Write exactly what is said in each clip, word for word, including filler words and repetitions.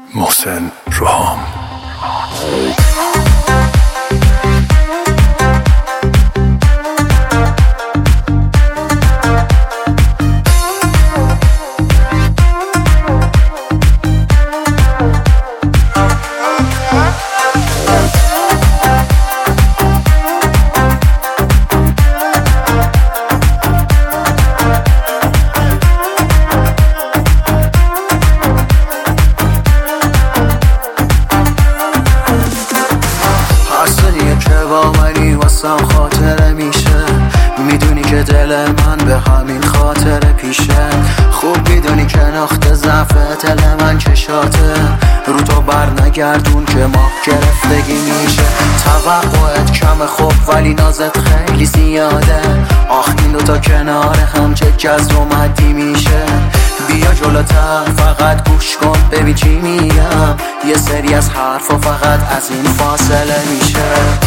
محسن روحام. با منی واسم خاطره میشه، میدونی که دل من به همین خاطره پیشه. خوب میدونی که نقطه ضعف دل من چشاته، رو تو بر نگردون که ماه گرفتگی میشه. توقعت کم خوب ولی نازت خیلی زیاده، آخ این دوتا کنار هم چه جذب و مدی میشه. بیا جلوتر فقط گوش کن ببین چی میگم، یه سری از حرفا فقط از این فاصله میشه.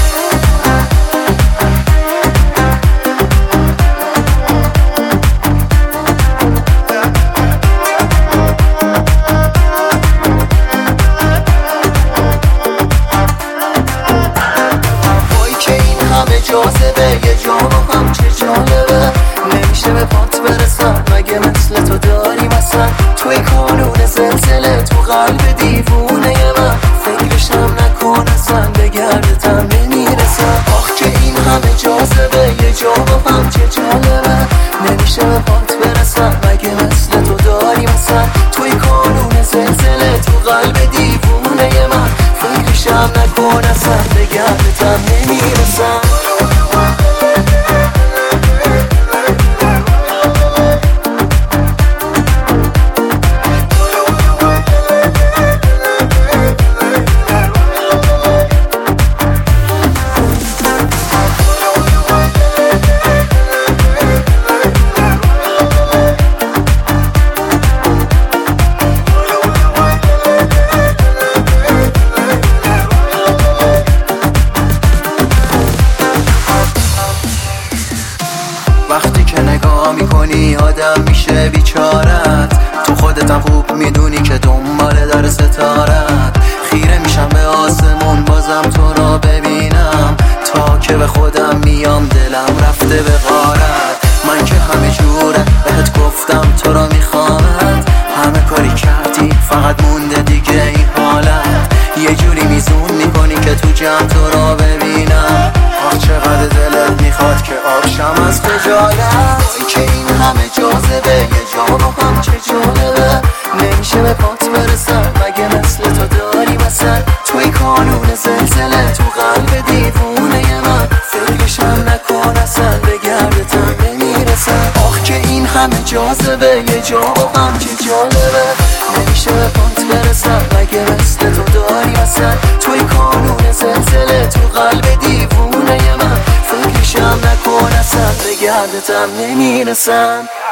جاذبه یه جامو هم چه جالبه، نمیشه به پات برسم مگه مثل تو داری مثلا. توی کانون زلزله تو قلب دیوونه من، فکرشم نکن اصلا به گردتم نمیرسم. آخ که این همه جاذبه یه جامو هم چه جالبه، نمیشه به پات برسم مگه مثل تو داری مثلا. توی کانون زلزله تو قلب دیوونه من، فکرشم نکن اصلا به گردتم نمیرسم. وقتی که نگاه میکنی آدم میشه بیچارت، تو خودتم خوب میدونی که دنباله داره ستارت. خیره میشم به آسمون بازم تو را ببینم، تا که به خودم میام دلم رفته به غارت. من که همه جوره بهت گفتم تو را میخوامت، همه کاری کردی فقط مونده دیگه این حالت. یه جوری میزون میکنی که تو جمع تو را ببینم، آخ چقدر دلت میخواد که آبشم از خجالت. وای که این همه جاذبه یه جامو هم چه جالبه، نمیشه به پات برسم مگه مثل تو داری مثلا. توی کانون زلزله تو قلب دیوونه من، فکرشم نکن اصلا به گردتم نمیرسم. آخ که این همه جاذبه یه جامو هم چه جالبه، نمیشه به پات برسم مگه مثل تو داری مثلا. توی کانون زلزله تو قلب دیوونه من، فکرشم نکن اصلا به گردتم نمیرسم.